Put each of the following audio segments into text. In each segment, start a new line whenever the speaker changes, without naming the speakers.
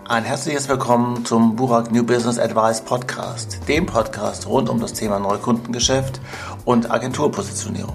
Ein herzliches Willkommen zum Burak New Business Advice Podcast, dem Podcast rund um das Thema Neukundengeschäft und Agenturpositionierung.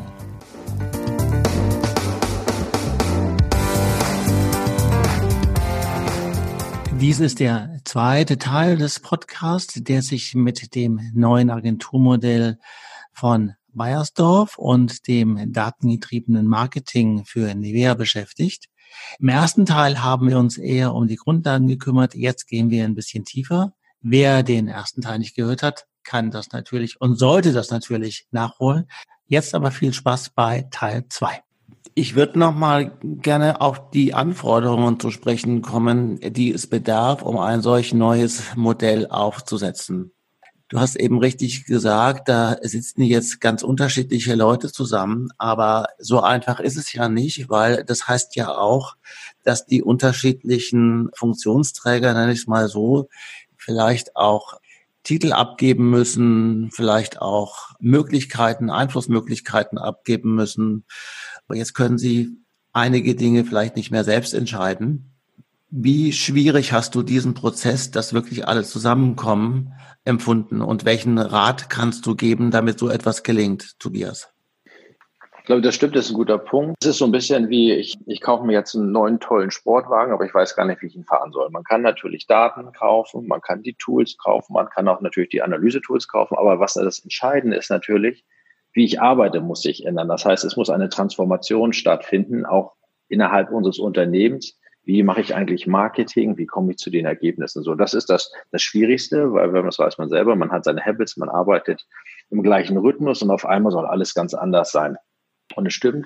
Dies ist der zweite Teil des Podcasts, der sich mit dem neuen Agenturmodell von Beiersdorf und dem datengetriebenen Marketing für Nivea beschäftigt. Im ersten Teil haben wir uns eher um die Grundlagen gekümmert. Jetzt gehen wir ein bisschen tiefer. Wer den ersten Teil nicht gehört hat, kann das natürlich und sollte das natürlich nachholen. Jetzt aber viel Spaß bei Teil 2. Ich würde noch mal gerne auf die Anforderungen zu sprechen kommen, die es bedarf, um ein solch neues Modell aufzusetzen. Du hast eben richtig gesagt, da sitzen jetzt ganz unterschiedliche Leute zusammen, aber so einfach ist es ja nicht, weil das heißt ja auch, dass die unterschiedlichen Funktionsträger, nenne ich es mal so, vielleicht auch Titel abgeben müssen, vielleicht auch Einflussmöglichkeiten abgeben müssen. Aber jetzt können sie einige Dinge vielleicht nicht mehr selbst entscheiden. Wie schwierig hast du diesen Prozess, dass wirklich alle zusammenkommen, empfunden? Und welchen Rat kannst du geben, damit so etwas gelingt, Tobias?
Ich glaube, das stimmt, das ist ein guter Punkt. Es ist so ein bisschen wie, ich kaufe mir jetzt einen neuen, tollen Sportwagen, aber ich weiß gar nicht, wie ich ihn fahren soll. Man kann natürlich Daten kaufen, man kann die Tools kaufen, man kann auch natürlich die Analyse-Tools kaufen, aber was das Entscheidende ist natürlich, wie ich arbeite, muss sich ändern. Das heißt, es muss eine Transformation stattfinden, auch innerhalb unseres Unternehmens. Wie mache ich eigentlich Marketing? Wie komme ich zu den Ergebnissen? So, das ist das Schwierigste, weil das weiß man selber, man hat seine Habits, man arbeitet im gleichen Rhythmus und auf einmal soll alles ganz anders sein. Und es stimmt,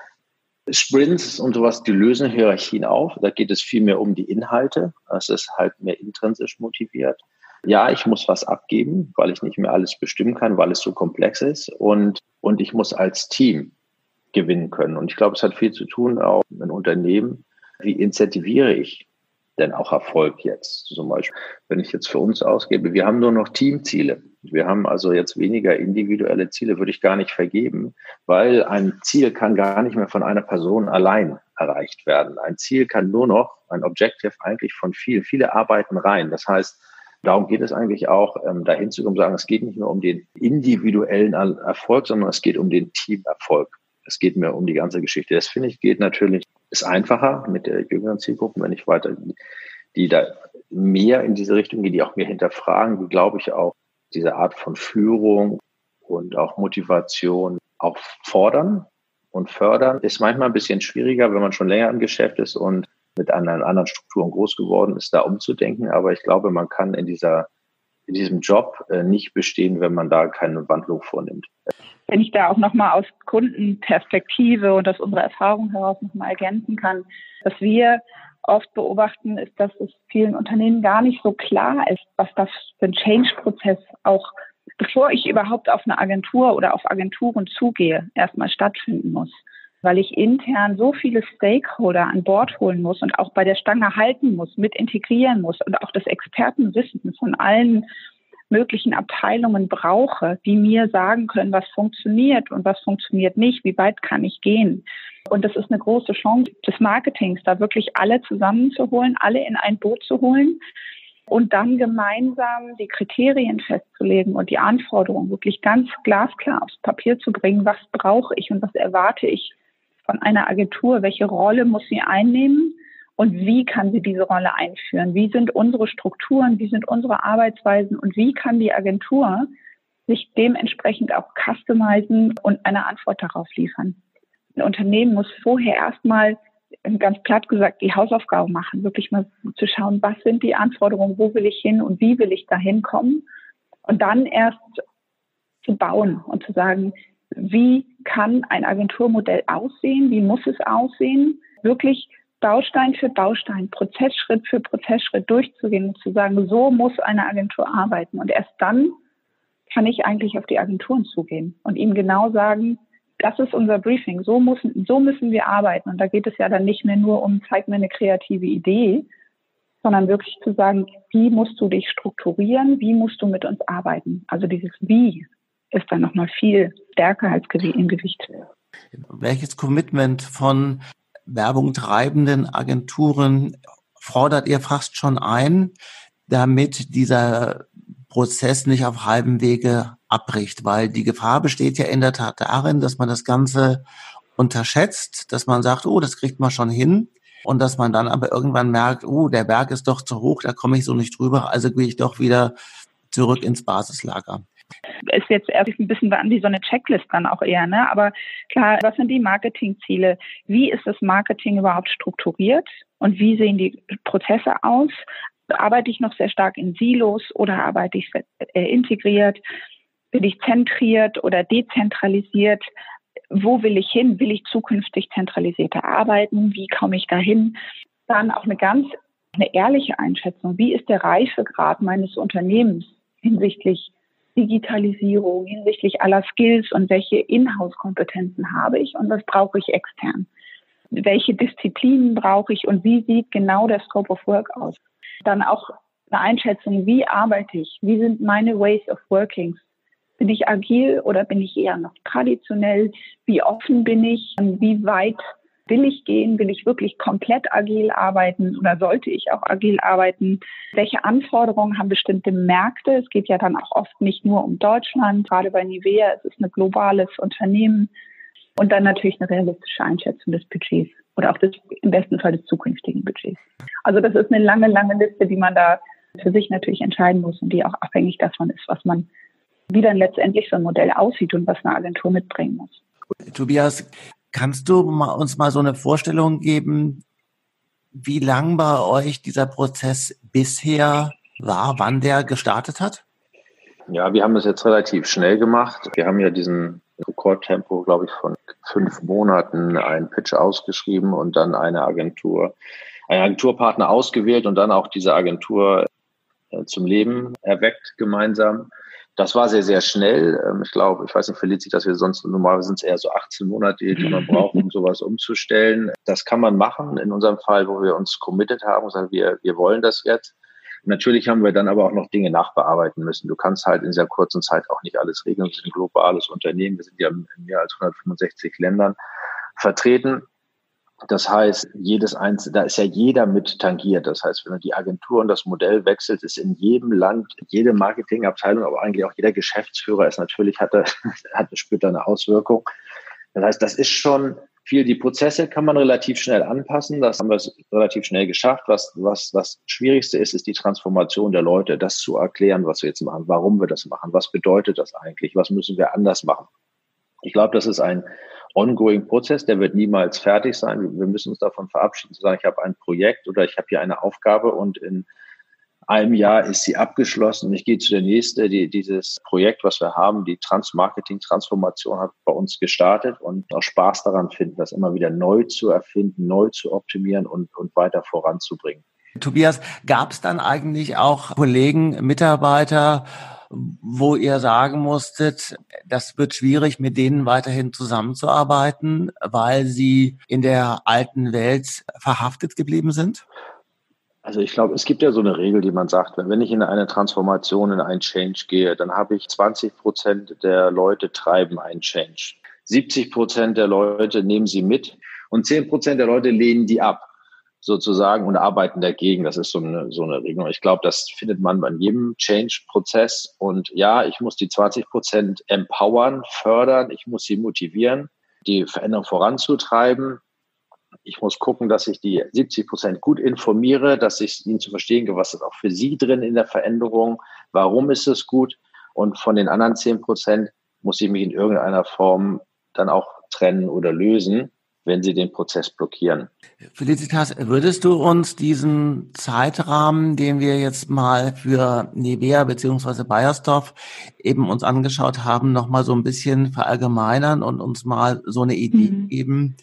Sprints und sowas, die lösen Hierarchien auf. Da geht es viel mehr um die Inhalte. Es ist halt mehr intrinsisch motiviert. Ja, ich muss was abgeben, weil ich nicht mehr alles bestimmen kann, weil es so komplex ist. Und ich muss als Team gewinnen können. Und ich glaube, es hat viel zu tun, auch in Unternehmen. Wie incentiviere ich denn auch Erfolg jetzt? Zum Beispiel, wenn ich jetzt für uns ausgebe, wir haben nur noch Teamziele. Wir haben also jetzt weniger individuelle Ziele, würde ich gar nicht vergeben, weil ein Ziel kann gar nicht mehr von einer Person allein erreicht werden. Ein Ziel kann nur noch, ein Objective eigentlich von vielen. Viele arbeiten rein. Das heißt, darum geht es eigentlich auch, dahin zu kommen, sagen, es geht nicht nur um den individuellen Erfolg, sondern es geht um den Teamerfolg. Es geht mir um die ganze Geschichte. Das finde ich ist einfacher mit der jüngeren Zielgruppe, wenn ich weiter, die da mehr in diese Richtung gehen, die auch mehr hinterfragen, die glaube ich auch diese Art von Führung und auch Motivation auch fordern und fördern. Ist manchmal ein bisschen schwieriger, wenn man schon länger im Geschäft ist und mit anderen Strukturen groß geworden ist, da umzudenken. Aber ich glaube, man kann in diesem Job nicht bestehen, wenn man da keine Wandlung vornimmt.
Wenn ich da auch nochmal aus Kundenperspektive und aus unserer Erfahrung heraus nochmal ergänzen kann, was wir oft beobachten, ist, dass es vielen Unternehmen gar nicht so klar ist, was das für ein Change-Prozess auch, bevor ich überhaupt auf eine Agentur oder auf Agenturen zugehe, erstmal stattfinden muss. Weil ich intern so viele Stakeholder an Bord holen muss und auch bei der Stange halten muss, mit integrieren muss und auch das Expertenwissen von allen möglichen Abteilungen brauche, die mir sagen können, was funktioniert und was funktioniert nicht, wie weit kann ich gehen. Und das ist eine große Chance des Marketings, da wirklich alle zusammenzuholen, alle in ein Boot zu holen und dann gemeinsam die Kriterien festzulegen und die Anforderungen wirklich ganz glasklar aufs Papier zu bringen. Was brauche ich und was erwarte ich von einer Agentur? Welche Rolle muss sie einnehmen? Und wie kann sie diese Rolle einführen? Wie sind unsere Strukturen? Wie sind unsere Arbeitsweisen? Und wie kann die Agentur sich dementsprechend auch customizen und eine Antwort darauf liefern? Ein Unternehmen muss vorher erstmal, ganz platt gesagt, die Hausaufgaben machen, wirklich mal zu schauen, was sind die Anforderungen, wo will ich hin und wie will ich da hinkommen? Und dann erst zu bauen und zu sagen, wie kann ein Agenturmodell aussehen? Wie muss es aussehen? Wirklich Baustein für Baustein, Prozessschritt für Prozessschritt durchzugehen und zu sagen, so muss eine Agentur arbeiten. Und erst dann kann ich eigentlich auf die Agenturen zugehen und ihnen genau sagen, das ist unser Briefing, so müssen wir arbeiten. Und da geht es ja dann nicht mehr nur um, zeig mir eine kreative Idee, sondern wirklich zu sagen, wie musst du dich strukturieren, wie musst du mit uns arbeiten. Also dieses Wie ist dann nochmal viel stärker als im Gewicht.
Welches Commitment von Werbung treibenden Agenturen fordert ihr fast schon ein, damit dieser Prozess nicht auf halbem Wege abbricht, weil die Gefahr besteht ja in der Tat darin, dass man das Ganze unterschätzt, dass man sagt, oh, das kriegt man schon hin, und dass man dann aber irgendwann merkt, oh, der Berg ist doch zu hoch, da komme ich so nicht drüber, also gehe ich doch wieder zurück ins Basislager.
Ist jetzt erst ein bisschen wie so eine Checklist dann auch eher, ne? Aber klar, was sind die Marketingziele? Wie ist das Marketing überhaupt strukturiert? Und wie sehen die Prozesse aus? Arbeite ich noch sehr stark in Silos oder arbeite ich integriert? Bin ich zentriert oder dezentralisiert? Wo will ich hin? Will ich zukünftig zentralisierter arbeiten? Wie komme ich dahin? Dann auch eine ehrliche Einschätzung. Wie ist der Reifegrad meines Unternehmens hinsichtlich Digitalisierung, hinsichtlich aller Skills und welche Inhouse-Kompetenzen habe ich und was brauche ich extern? Welche Disziplinen brauche ich und wie sieht genau der Scope of Work aus? Dann auch eine Einschätzung, wie arbeite ich? Wie sind meine Ways of Working? Bin ich agil oder bin ich eher noch traditionell? Wie offen bin ich? Wie weit will ich gehen? Will ich wirklich komplett agil arbeiten oder sollte ich auch agil arbeiten? Welche Anforderungen haben bestimmte Märkte? Es geht ja dann auch oft nicht nur um Deutschland, gerade bei Nivea, es ist ein globales Unternehmen. Und dann natürlich eine realistische Einschätzung des Budgets oder auch im besten Fall des zukünftigen Budgets. Also das ist eine lange, lange Liste, die man da für sich natürlich entscheiden muss und die auch abhängig davon ist, wie dann letztendlich so ein Modell aussieht und was eine Agentur mitbringen muss.
Tobias, kannst du uns mal so eine Vorstellung geben, wie lang bei euch dieser Prozess bisher war, wann der gestartet hat?
Ja, wir haben das jetzt relativ schnell gemacht. Wir haben ja diesen Rekordtempo, glaube ich, von 5 Monaten einen Pitch ausgeschrieben und dann einen Agenturpartner ausgewählt und dann auch diese Agentur zum Leben erweckt gemeinsam. Das war sehr, sehr schnell. Ich weiß nicht, verliert sich, dass wir sonst normalerweise sind es eher so 18 Monate, die man braucht, um sowas umzustellen. Das kann man machen in unserem Fall, wo wir uns committed haben und sagen, wir wollen das jetzt. Und natürlich haben wir dann aber auch noch Dinge nachbearbeiten müssen. Du kannst halt in sehr kurzen Zeit auch nicht alles regeln. Wir sind ein globales Unternehmen. Wir sind ja in mehr als 165 Ländern vertreten. Das heißt, da ist ja jeder mit tangiert. Das heißt, wenn du die Agentur und das Modell wechselt, ist in jedem Land, jede Marketingabteilung, aber eigentlich auch jeder Geschäftsführer spürt da eine Auswirkung. Das heißt, das ist schon viel. Die Prozesse kann man relativ schnell anpassen. Das haben wir relativ schnell geschafft. Was das Schwierigste ist die Transformation der Leute, das zu erklären, was wir jetzt machen, warum wir das machen, was bedeutet das eigentlich, was müssen wir anders machen. Ich glaube, das ist ein ongoing Prozess, der wird niemals fertig sein. Wir müssen uns davon verabschieden, zu sagen, ich habe ein Projekt oder ich habe hier eine Aufgabe und in einem Jahr ist sie abgeschlossen und ich gehe zu der nächsten. Dieses Projekt, was wir haben, die Marketing-Transformation hat bei uns gestartet und auch Spaß daran finden, das immer wieder neu zu erfinden, neu zu optimieren und weiter voranzubringen.
Tobias, gab es dann eigentlich auch Kollegen, Mitarbeiter, wo ihr sagen musstet, das wird schwierig, mit denen weiterhin zusammenzuarbeiten, weil sie in der alten Welt verhaftet geblieben sind?
Also ich glaube, es gibt ja so eine Regel, die man sagt, wenn ich in eine Transformation, in einen Change gehe, dann habe ich 20% der Leute treiben einen Change. 70% der Leute nehmen sie mit und 10% der Leute lehnen die ab, sozusagen, und arbeiten dagegen. Das ist so eine Regelung. Ich glaube, das findet man bei jedem Change-Prozess. Und ja, ich muss die 20% empowern, fördern, ich muss sie motivieren, die Veränderung voranzutreiben. Ich muss gucken, dass ich die 70% gut informiere, dass ich ihnen zu verstehen gebe, was ist auch für sie drin in der Veränderung, warum ist es gut. Und von den anderen 10% muss ich mich in irgendeiner Form dann auch trennen oder lösen, wenn sie den Prozess blockieren.
Felicitas, würdest du uns diesen Zeitrahmen, den wir jetzt mal für Nivea bzw. Beiersdorf eben uns angeschaut haben, nochmal so ein bisschen verallgemeinern und uns mal so eine Idee geben,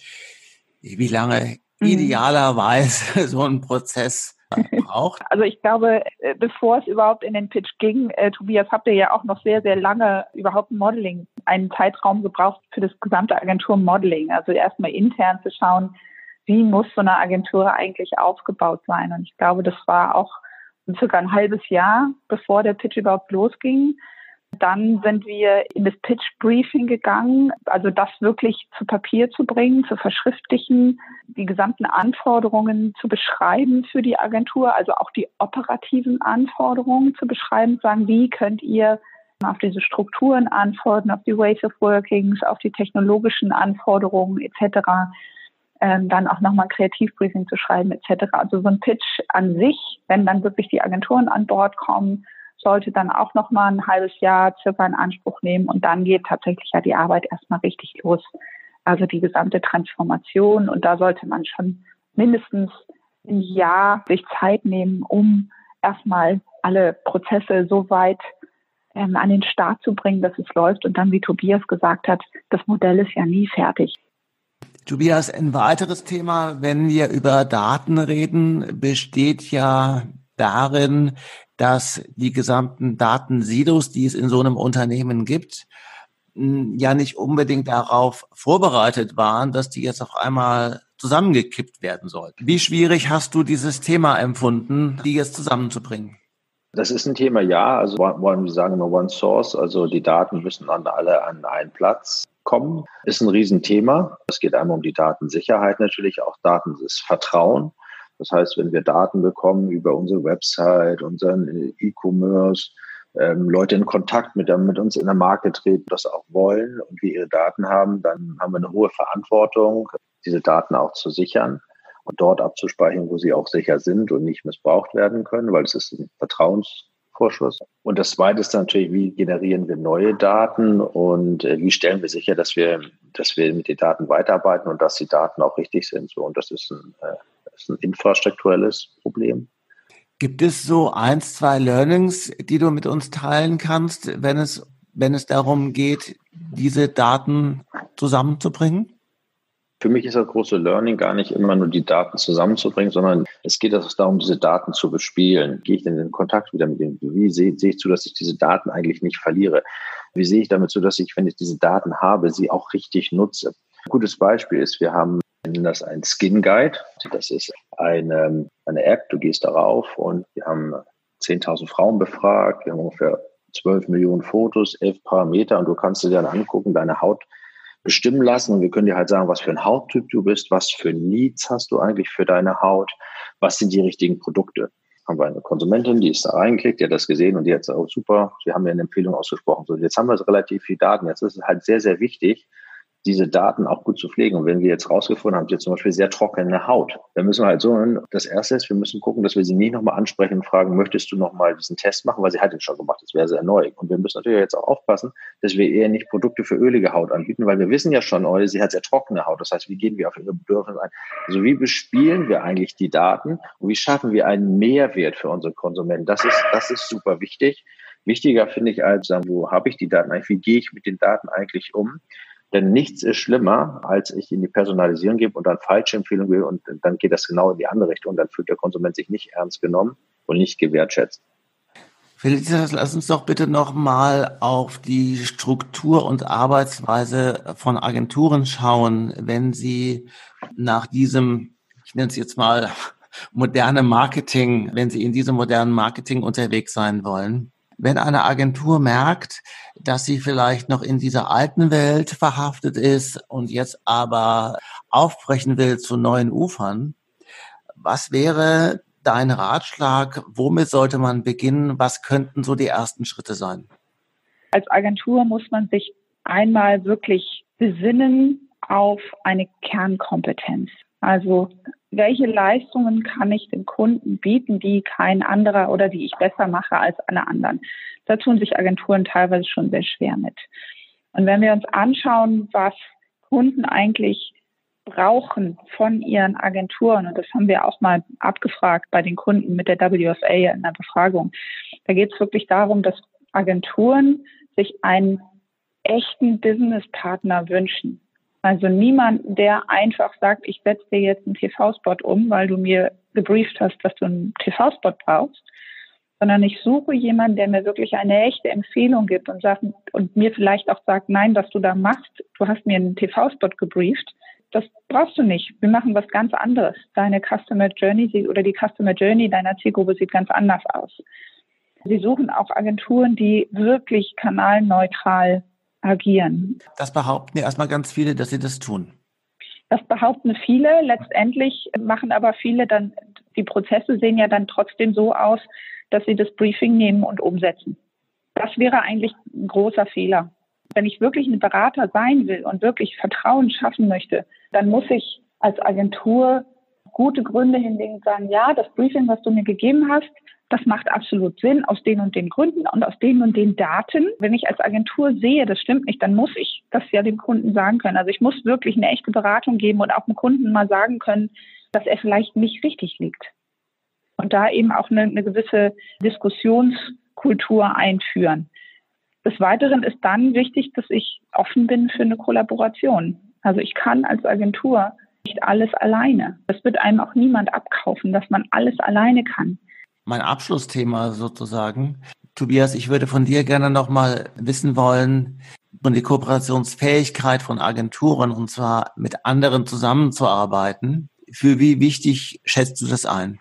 wie lange idealerweise so ein Prozess braucht?
Also ich glaube, bevor es überhaupt in den Pitch ging, Tobias, habt ihr ja auch noch sehr, sehr lange überhaupt Modeling, einen Zeitraum gebraucht für das gesamte Agenturmodeling. Also erstmal intern zu schauen, wie muss so eine Agentur eigentlich aufgebaut sein. Und ich glaube, das war auch circa ein halbes Jahr, bevor der Pitch überhaupt losging. Dann sind wir in das Pitch Briefing gegangen, also das wirklich zu Papier zu bringen, zu verschriftlichen, die gesamten Anforderungen zu beschreiben für die Agentur, also auch die operativen Anforderungen zu beschreiben, sagen, wie könnt ihr auf diese Strukturen antworten, auf die Ways of Workings, auf die technologischen Anforderungen etc., dann auch nochmal ein Kreativbriefing zu schreiben etc. Also so ein Pitch an sich, wenn dann wirklich die Agenturen an Bord kommen, sollte dann auch nochmal ein halbes Jahr circa in Anspruch nehmen und dann geht tatsächlich ja die Arbeit erstmal richtig los. Also die gesamte Transformation und da sollte man schon mindestens ein Jahr sich Zeit nehmen, um erstmal alle Prozesse so weit an den Start zu bringen, dass es läuft und dann, wie Tobias gesagt hat, das Modell ist ja nie fertig.
Tobias, ein weiteres Thema, wenn wir über Daten reden, besteht ja darin, dass die gesamten Datensilos, die es in so einem Unternehmen gibt, ja nicht unbedingt darauf vorbereitet waren, dass die jetzt auf einmal zusammengekippt werden sollten. Wie schwierig hast du dieses Thema empfunden, die jetzt zusammenzubringen?
Das ist ein Thema, ja. Also wollen wir sagen immer One Source, also die Daten müssen dann alle an einen Platz kommen. Ist ein Riesenthema. Es geht einmal um die Datensicherheit natürlich, auch Daten ist Vertrauen. Das heißt, wenn wir Daten bekommen über unsere Website, unseren E-Commerce, Leute in Kontakt mit uns in der Marke treten, das auch wollen und wir ihre Daten haben, dann haben wir eine hohe Verantwortung, diese Daten auch zu sichern und dort abzuspeichern, wo sie auch sicher sind und nicht missbraucht werden können, weil es ist ein Vertrauensvorschuss. Und das Zweite ist natürlich, wie generieren wir neue Daten und wie stellen wir sicher, dass wir mit den Daten weiterarbeiten und dass die Daten auch richtig sind. So, und das ist ein infrastrukturelles Problem.
Gibt es so 1, 2 Learnings, die du mit uns teilen kannst, wenn es darum geht, diese Daten zusammenzubringen?
Für mich ist das große Learning gar nicht immer nur die Daten zusammenzubringen, sondern es geht also darum, diese Daten zu bespielen. Gehe ich denn in Kontakt wieder mit denen? Wie sehe ich zu, dass ich diese Daten eigentlich nicht verliere? Wie sehe ich damit zu, dass ich, wenn ich diese Daten habe, sie auch richtig nutze? Ein gutes Beispiel ist, wir nennen das ein Skin Guide. Das ist eine App, du gehst darauf und wir haben 10.000 Frauen befragt, wir haben ungefähr 12 Millionen Fotos, 11 Parameter und du kannst dir dann angucken, deine Haut bestimmen lassen und wir können dir halt sagen, was für ein Hauttyp du bist, was für Needs hast du eigentlich für deine Haut, was sind die richtigen Produkte. Haben wir eine Konsumentin, die ist da reingeklickt, die hat das gesehen und die hat gesagt, oh super, wir haben ja eine Empfehlung ausgesprochen. So, jetzt haben wir relativ viel Daten. Jetzt ist es halt sehr, sehr wichtig, diese Daten auch gut zu pflegen. Und wenn wir jetzt rausgefunden haben, sie hat zum Beispiel sehr trockene Haut, dann müssen wir halt so, das Erste ist, wir müssen gucken, dass wir sie nicht nochmal ansprechen und fragen, möchtest du nochmal diesen Test machen, weil sie hat ihn schon gemacht, das wäre sehr neu. Und wir müssen natürlich jetzt auch aufpassen, dass wir eher nicht Produkte für ölige Haut anbieten, weil wir wissen ja schon, sie hat sehr trockene Haut. Das heißt, wie gehen wir auf ihre Bedürfnisse ein? Also wie bespielen wir eigentlich die Daten und wie schaffen wir einen Mehrwert für unsere Konsumenten? Das ist super wichtig. Wichtiger finde ich als, wo habe ich die Daten eigentlich? Wie gehe ich mit den Daten eigentlich um? Denn nichts ist schlimmer, als ich in die Personalisierung gebe und dann falsche Empfehlungen will und dann geht das genau in die andere Richtung. Dann fühlt der Konsument sich nicht ernst genommen und nicht gewertschätzt.
Felicitas, lass uns doch bitte nochmal auf die Struktur und Arbeitsweise von Agenturen schauen, wenn sie nach diesem, ich nenne es jetzt mal moderne Marketing, wenn sie in diesem modernen Marketing unterwegs sein wollen. Wenn eine Agentur merkt, dass sie vielleicht noch in dieser alten Welt verhaftet ist und jetzt aber aufbrechen will zu neuen Ufern, was wäre dein Ratschlag? Womit sollte man beginnen? Was könnten so die ersten Schritte sein?
Als Agentur muss man sich einmal wirklich besinnen auf eine Kernkompetenz. Also welche Leistungen kann ich dem Kunden bieten, die kein anderer oder die ich besser mache als alle anderen? Da tun sich Agenturen teilweise schon sehr schwer mit. Und wenn wir uns anschauen, was Kunden eigentlich brauchen von ihren Agenturen, und das haben wir auch mal abgefragt bei den Kunden mit der WFA in der Befragung, da geht es wirklich darum, dass Agenturen sich einen echten Businesspartner wünschen. Also niemand, der einfach sagt, ich setze dir jetzt einen TV-Spot um, weil du mir gebrieft hast, dass du einen TV-Spot brauchst, sondern ich suche jemanden, der mir wirklich eine echte Empfehlung gibt und sagt, und mir vielleicht auch sagt, nein, was du da machst, du hast mir einen TV-Spot gebrieft, das brauchst du nicht. Wir machen was ganz anderes. Deine Customer Journey oder die Customer Journey deiner Zielgruppe sieht ganz anders aus. Sie suchen auch Agenturen, die wirklich kanalneutral agieren.
Das behaupten ja erstmal ganz viele, dass sie das tun.
Das behaupten viele. Letztendlich machen aber viele dann, die Prozesse sehen ja dann trotzdem so aus, dass sie das Briefing nehmen und umsetzen. Das wäre eigentlich ein großer Fehler. Wenn ich wirklich ein Berater sein will und wirklich Vertrauen schaffen möchte, dann muss ich als Agentur gute Gründe hinlegen und sagen, ja, das Briefing, was du mir gegeben hast, das macht absolut Sinn aus den und den Gründen und aus den und den Daten. Wenn ich als Agentur sehe, das stimmt nicht, dann muss ich das ja dem Kunden sagen können. Also ich muss wirklich eine echte Beratung geben und auch dem Kunden mal sagen können, dass er vielleicht nicht richtig liegt. Und da eben auch eine gewisse Diskussionskultur einführen. Des Weiteren ist dann wichtig, dass ich offen bin für eine Kollaboration. Also ich kann als Agentur nicht alles alleine. Das wird einem auch niemand abkaufen, dass man alles alleine kann.
Mein Abschlussthema sozusagen. Tobias, ich würde von dir gerne nochmal wissen wollen, von die Kooperationsfähigkeit von Agenturen, und zwar mit anderen zusammenzuarbeiten. Für wie wichtig schätzt du das ein?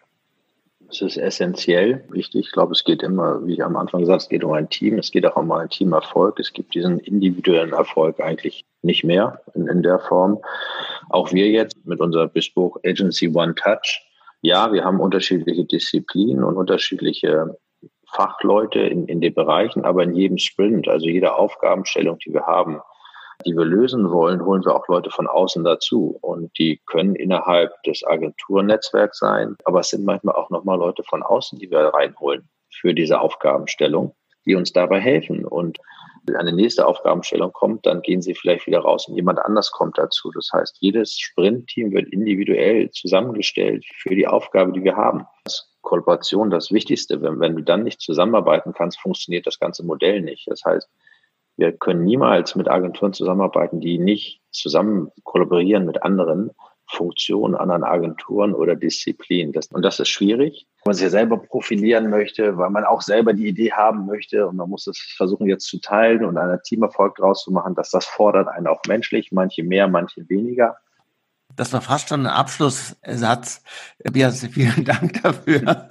Es ist essentiell wichtig. Ich glaube, es geht immer, wie ich am Anfang gesagt habe, es geht um ein Team. Es geht auch um einen Teamerfolg. Es gibt diesen individuellen Erfolg eigentlich nicht mehr in der Form. Auch wir jetzt mit unserer Bespoke Agency One Touch. Ja, wir haben unterschiedliche Disziplinen und unterschiedliche Fachleute in den Bereichen, aber in jedem Sprint, also jede Aufgabenstellung, die wir haben, die wir lösen wollen, holen wir auch Leute von außen dazu. Und die können innerhalb des Agenturnetzwerks sein, aber es sind manchmal auch nochmal Leute von außen, die wir reinholen für diese Aufgabenstellung, die uns dabei helfen. Und wenn eine nächste Aufgabenstellung kommt, dann gehen sie vielleicht wieder raus und jemand anders kommt dazu. Das heißt, jedes Sprintteam wird individuell zusammengestellt für die Aufgabe, die wir haben. Das ist Kollaboration das Wichtigste. Wenn du dann nicht zusammenarbeiten kannst, funktioniert das ganze Modell nicht. Das heißt, wir können niemals mit Agenturen zusammenarbeiten, die nicht zusammen kollaborieren mit anderen Funktionen, anderen Agenturen oder Disziplinen. Das ist schwierig, wenn man sich selber profilieren möchte, weil man auch selber die Idee haben möchte und man muss es versuchen jetzt zu teilen und einen Teamerfolg draus zu machen, das fordert einen auch menschlich, manche mehr, manche weniger.
Das war fast schon ein Abschlusssatz. Tobias, vielen Dank dafür.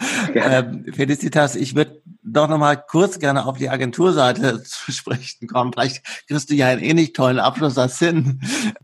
Felicitas, ich würde doch noch mal kurz gerne auf die Agenturseite zu sprechen kommen. Vielleicht kriegst du ja einen ähnlich tollen Abschlusssatz hin.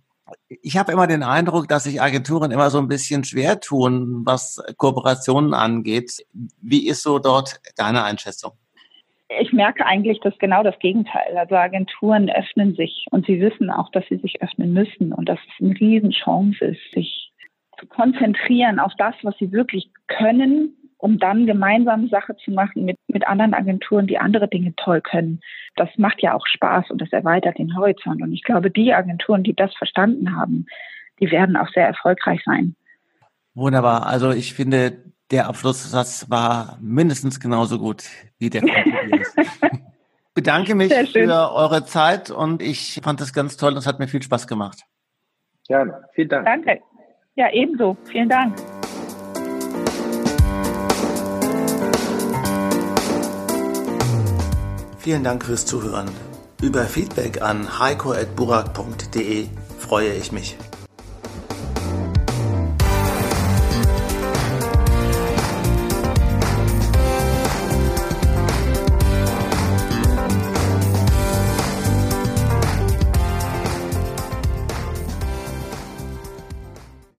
Ich habe immer den Eindruck, dass sich Agenturen immer so ein bisschen schwer tun, was Kooperationen angeht. Wie ist so dort deine Einschätzung?
Ich merke eigentlich, dass genau das Gegenteil. Also Agenturen öffnen sich und sie wissen auch, dass sie sich öffnen müssen und dass es eine Riesenchance ist, sich zu konzentrieren auf das, was sie wirklich können, um dann gemeinsam Sache zu machen mit anderen Agenturen, die andere Dinge toll können. Das macht ja auch Spaß und das erweitert den Horizont. Und ich glaube, die Agenturen, die das verstanden haben, die werden auch sehr erfolgreich sein.
Wunderbar. Also ich finde, der Abschlusssatz war mindestens genauso gut wie der von Tobias. Bedanke mich für eure Zeit und ich fand das ganz toll und es hat mir viel Spaß gemacht.
Gerne. Vielen Dank.
Danke. Ja, ebenso. Vielen Dank.
Vielen Dank fürs Zuhören. Über Feedback an heiko@burak.de freue ich mich.